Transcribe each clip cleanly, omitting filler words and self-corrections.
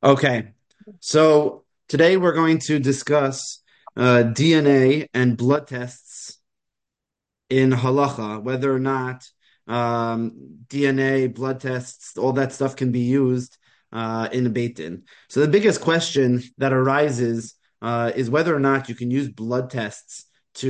Okay, so today we're going to discuss DNA and blood tests in halacha, whether or not DNA, blood tests, all that stuff can be used in a beit din. So the biggest question that arises is whether or not you can use blood tests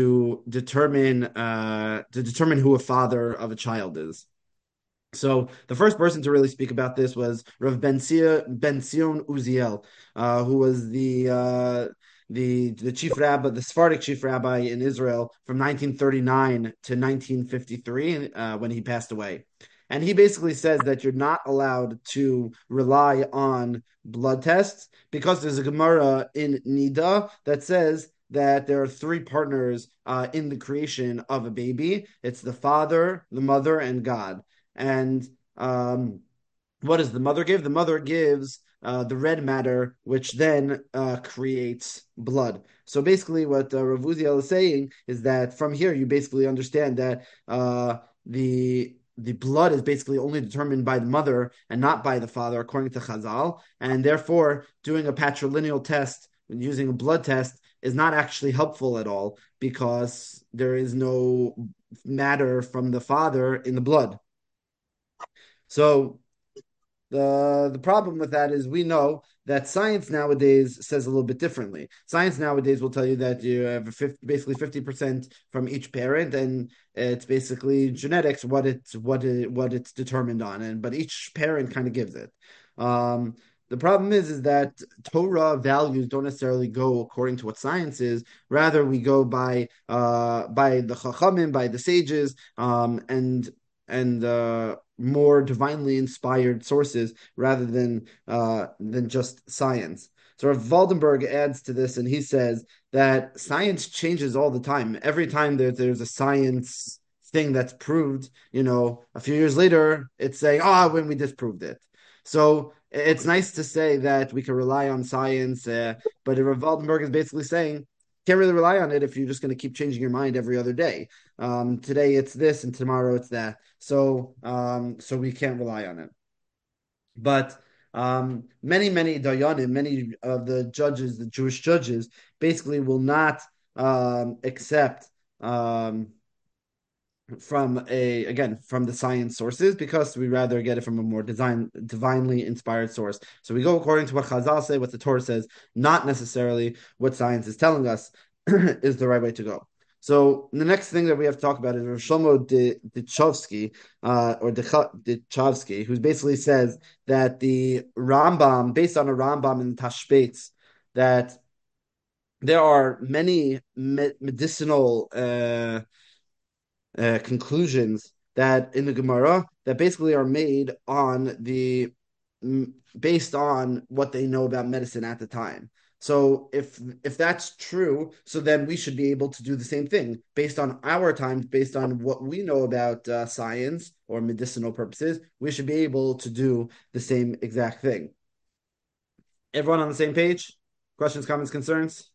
to determine who a father of a child is. So the first person to really speak about this was Rav Ben Sion Uziel, who was the chief rabbi, the Sephardic chief rabbi in Israel from 1939 to 1953, when he passed away. And he basically says that you're not allowed to rely on blood tests because there's a Gemara in Nida that says that there are three partners in the creation of a baby. It's the father, the mother, and God. And what does the mother give? The mother gives the red matter, which then creates blood. So basically, what Rav Uziel is saying is that from here you basically understand that the blood is basically only determined by the mother and not by the father, according to Chazal, and therefore doing a patrilineal test using a blood test is not actually helpful at all because there is no matter from the father in the blood. So the problem with that is we know that science nowadays says a little bit differently. Science nowadays will tell you that you have basically 50% from each parent, and it's basically genetics what it's determined on, and but each parent kind of gives it. Um, the problem is that Torah values don't necessarily go according to what science is. Rather, we go by the Chachamim, by the sages, and more divinely inspired sources rather than just science. So Rav Waldenberg adds to this, and he says that science changes all the time. Every time there's a science thing that's proved, a few years later, it's saying, when we disproved it. So it's nice to say that we can rely on science, but Rav Waldenberg is basically saying can't really rely on it if you're just going to keep changing your mind every other day. Today it's this, and tomorrow it's that. So we can't rely on it. But many dayanim, many of the judges, the Jewish judges, basically will not accept from the science sources because we rather get it from a more divinely inspired source. So we go according to what Chazal say, what the Torah says, not necessarily what science is telling us is the right way to go. So the next thing that we have to talk about is Rosh Shlomo Dichovsky, or Dichovsky, who basically says that the Rambam, based on a Rambam in Tashbetz, that there are many medicinal conclusions that in the Gemara that basically are made on based on what they know about medicine at the time. So if that's true, so then we should be able to do the same thing based on our time, based on what we know about science or medicinal purposes. We should be able to do the same exact thing. Everyone on the same page? Questions, comments, concerns?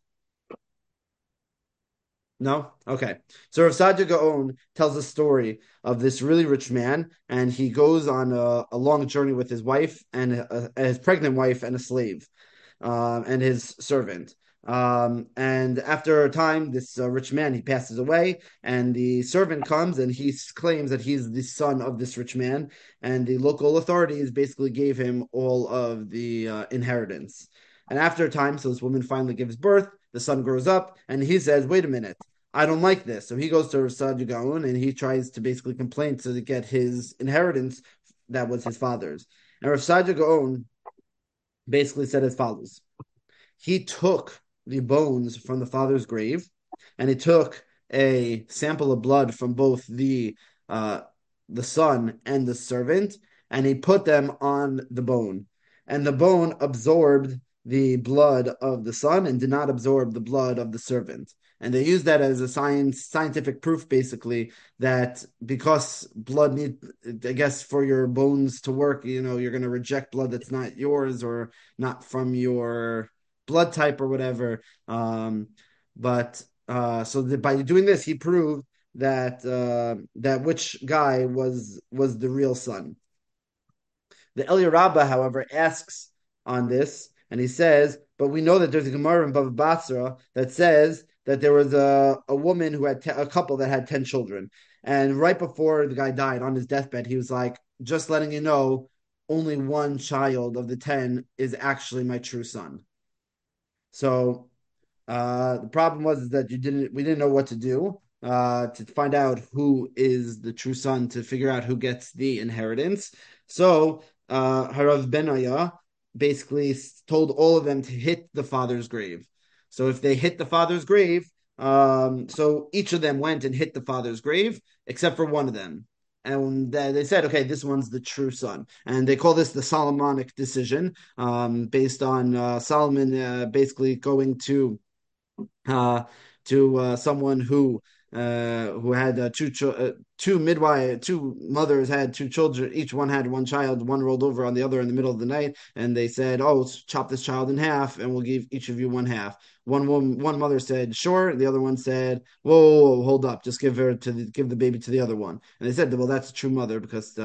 No? Okay. So Rav Sadia Gaon tells a story of this really rich man, and he goes on a long journey with his wife and his pregnant wife and a slave, and his servant. And after a time, this rich man, he passes away, and the servant comes and he claims that he's the son of this rich man, and the local authorities basically gave him all of the inheritance. And after a time, so this woman finally gives birth, the son grows up, and he says, wait a minute, I don't like this. So he goes to Rav Gaon and he tries to basically complain to get his inheritance that was his father's. And Rav Gaon basically said as follows. He took the bones from the father's grave and he took a sample of blood from both the son and the servant, and he put them on the bone. And the bone absorbed the blood of the son and did not absorb the blood of the servant. And they use that as a scientific proof, basically, that because blood need, I guess, for your bones to work, you're going to reject blood that's not yours or not from your blood type or whatever. But by doing this, he proved that which guy was the real son. The Eliyah Rabbah, however, asks on this And he says, but we know that there's a Gemara in Bava Basra that says that there was a woman who had a couple that had 10 children. And right before the guy died on his deathbed, he was like, just letting you know, only one child of the 10 is actually my true son. So the problem was is that we didn't know what to do to find out who is the true son to figure out who gets the inheritance. So Harav Benaya basically told all of them to hit the father's grave. So if they hit the father's grave, so each of them went and hit the father's grave except for one of them. And they said, okay, this one's the true son. And they call this the Solomonic decision, based on Solomon basically going uh, to someone who had two mothers had two children. Each one had one child. One rolled over on the other in the middle of the night, and they said, "Oh, let's chop this child in half, and we'll give each of you one half." One mother said, "Sure." The other one said, "Whoa, whoa, whoa, hold up! Just give the baby to the other one." And they said, "Well, that's a true mother because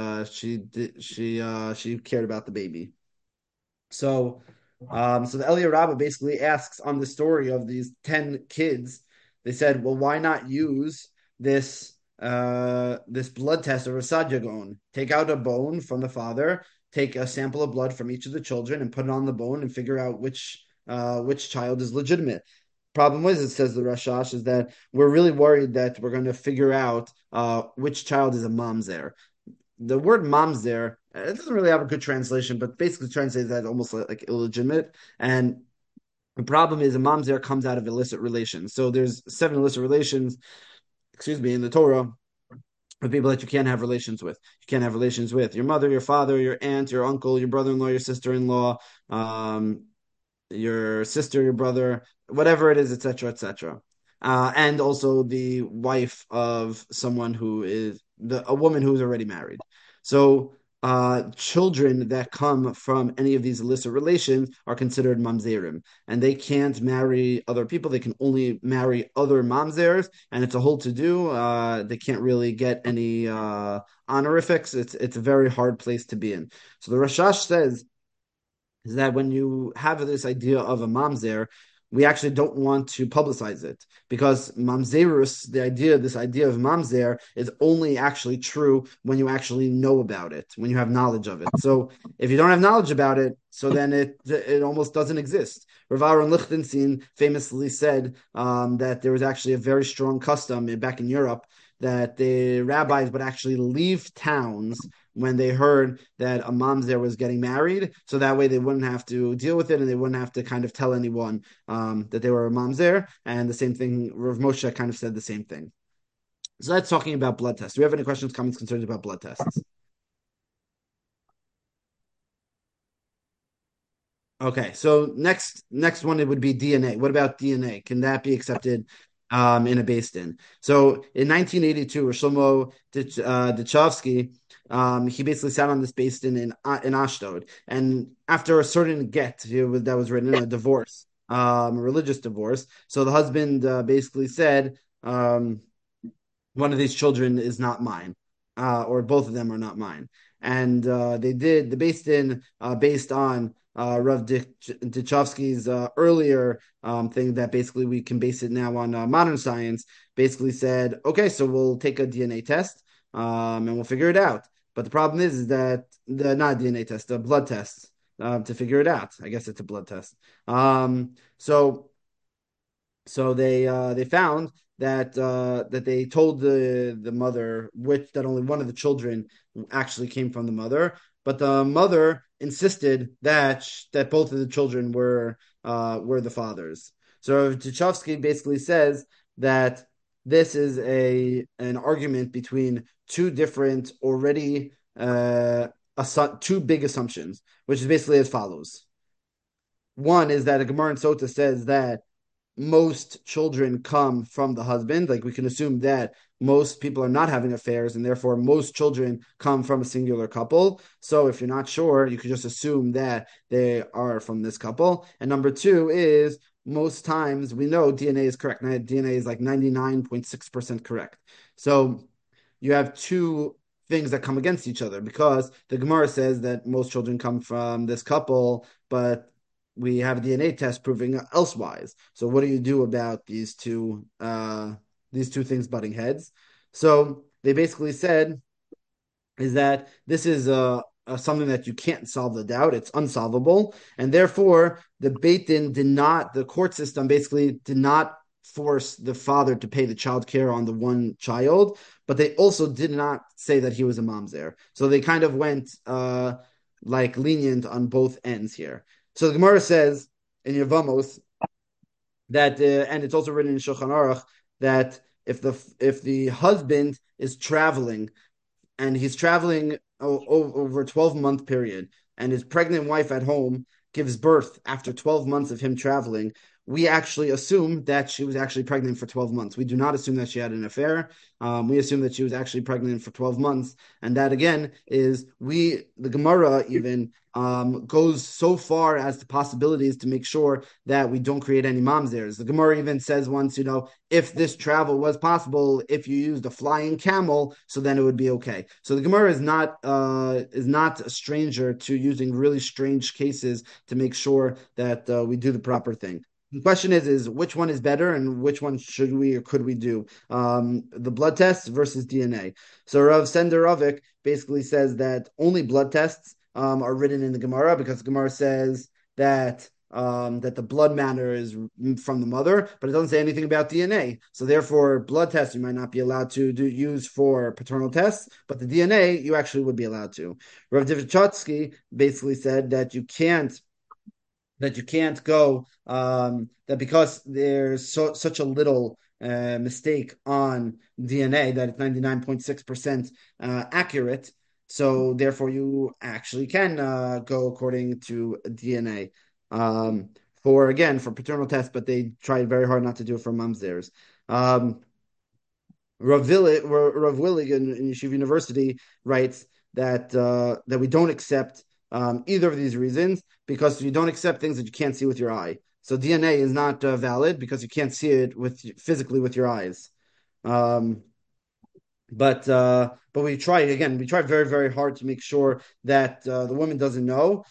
she cared about the baby." So, so the Eliyahu Rabbah basically asks on the story of these 10 kids. They said, well, why not use this this blood test of a Sadyagon? Take out a bone from the father, take a sample of blood from each of the children, and put it on the bone and figure out which child is legitimate. Problem is, it says the Rashash, is that we're really worried that we're going to figure out which child is a mamzer. The word mamzer, it doesn't really have a good translation, but basically translates that almost like illegitimate. And the problem is a mamzer comes out of illicit relations. So there's 7 illicit relations, excuse me, in the Torah of people that you can't have relations with. You can't have relations with your mother, your father, your aunt, your uncle, your brother-in-law, your sister-in-law, your sister, your brother, whatever it is, etc., etc. And also the wife of someone who is a woman who's already married. So children that come from any of these illicit relations are considered mamzerim, and they can't marry other people. They can only marry other mamzers, and it's a whole to do. They can't really get any honorifics. It's a very hard place to be in. So the Rashash says is that when you have this idea of a mamzer, we actually don't want to publicize it because mamzerus, this idea of mamzer, is only actually true when you actually know about it, when you have knowledge of it. So if you don't have knowledge about it, so then it almost doesn't exist. Rav Aaron Lichtenstein famously said that there was actually a very strong custom back in Europe that the rabbis would actually leave towns when they heard that a mamzer was getting married, so that way they wouldn't have to deal with it and they wouldn't have to kind of tell anyone that they were a mamzer. And the same thing, Rav Moshe kind of said the same thing. So that's talking about blood tests. Do we have any questions, comments, concerns about blood tests? Okay, so next one it would be DNA. What about DNA? Can that be accepted in a Beis Din? So in 1982, Shlomo Dichovsky, he basically sat on this Beis Din in Ashdod, and after a certain get that was written, a divorce, a religious divorce. So the husband basically said, one of these children is not mine, or both of them are not mine. And they did the Beis Din based on Rav Dichovsky's earlier thing that basically we can base it now on modern science. Basically said, okay, so we'll take a DNA test and we'll figure it out. But the problem is that the not DNA test, the blood test to figure it out. I guess it's a blood test. So they found that they told the mother which that only one of the children actually came from the mother, but the mother insisted that both of the children were the fathers. So Tuchovsky basically says that this is a an argument between two different already two big assumptions, which is basically as follows. One is that a Gemara in Sota says that most children come from the husband. Like we can assume that most people are not having affairs, and therefore most children come from a singular couple. So if you're not sure, you can just assume that they are from this couple. And number two is most times we know DNA is correct. DNA is like 99.6% correct. So you have two things that come against each other because the Gemara says that most children come from this couple, but we have a DNA test proving elsewise. So what do you do about these two things butting heads? So they basically said is that this is something that you can't solve the doubt. It's unsolvable. And therefore, the court system basically did not force the father to pay the child care on the one child, but they also did not say that he was a mamzer. So they kind of went like lenient on both ends here. So the Gemara says in Yevamos that, and it's also written in Shulchan Aruch that if the husband is traveling and he's traveling over a 12-month period, and his pregnant wife at home gives birth after 12 months of him traveling, we actually assume that she was actually pregnant for 12 months. We do not assume that she had an affair. We assume that she was actually pregnant for 12 months. And that, again, the Gemara even goes so far as to possibilities to make sure that we don't create any mamzers. The Gemara even says once, if this travel was possible, if you used a flying camel, so then it would be okay. So the Gemara is not a stranger to using really strange cases to make sure that we do the proper thing. The question is which one is better and which one should we or could we do? The blood tests versus DNA. So Rav Senderovic basically says that only blood tests are written in the Gemara because the Gemara says that the blood matter is from the mother, but it doesn't say anything about DNA. So therefore, blood tests you might not be allowed to use for paternal tests, but the DNA you actually would be allowed to. Rav Divichatsky basically said that you can't go that because there's such a little mistake on DNA that it's 99.6% accurate. So therefore, you actually can go according to DNA for paternal tests, but they tried very hard not to do it for mamzers. Um, Rav Willig in Yeshiva University writes that we don't accept either of these reasons because you don't accept things that you can't see with your eye. So DNA is not valid because you can't see it physically with your eyes. Um, but we try again. We try very very hard to make sure that the woman doesn't know.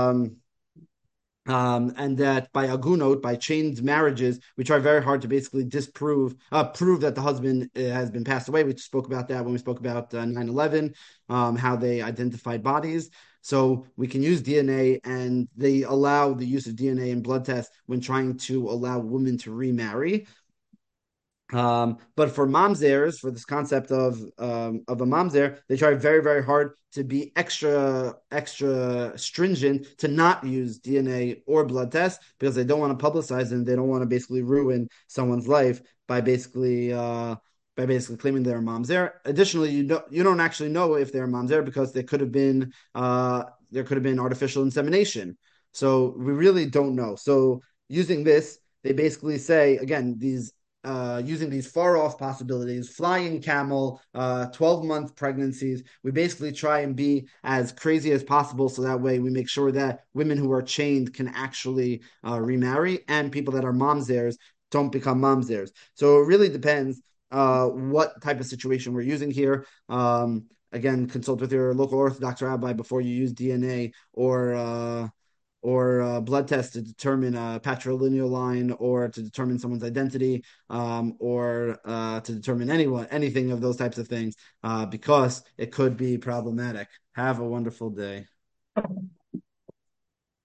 And that by agunot, by chained marriages, we try very hard to basically prove that the husband has been passed away. We spoke about that when we spoke about 9/11, how they identified bodies. So we can use DNA, and they allow the use of DNA in blood tests when trying to allow women to remarry. But for mamzers, for this concept of a mamzer, they try very very hard to be extra stringent to not use DNA or blood tests because they don't want to publicize it and they don't want to basically ruin someone's life by basically claiming they're a mamzer. Additionally, you don't actually know if they're a mamzer because there could have been artificial insemination. So we really don't know. So using this, they basically say again these using these far off possibilities, flying camel, 12-month pregnancies. We basically try and be as crazy as possible so that way we make sure that women who are chained can actually remarry and people that are mamzers don't become mamzers. So it really depends what type of situation we're using here. Again, consult with your local Orthodox rabbi before you use DNA or blood tests to determine a patrilineal line or to determine someone's identity or to determine anything of those types of things because it could be problematic. Have a wonderful day.